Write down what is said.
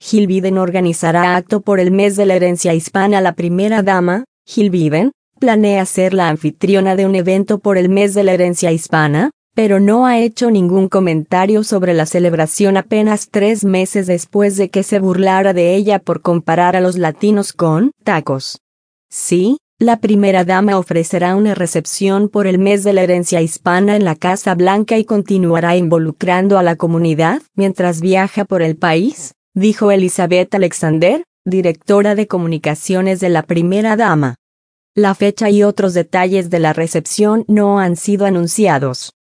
Jill Biden organizará acto por el mes de la herencia hispana. La primera dama, Jill Biden, planea ser la anfitriona de un evento por el mes de la herencia hispana, pero no ha hecho ningún comentario sobre la celebración apenas 3 meses después de que se burlara de ella por comparar a los latinos con tacos. Sí, la primera dama ofrecerá una recepción por el mes de la herencia hispana en la Casa Blanca y continuará involucrando a la comunidad mientras viaja por el país, dijo Elizabeth Alexander, directora de comunicaciones de la primera dama. La fecha y otros detalles de la recepción no han sido anunciados.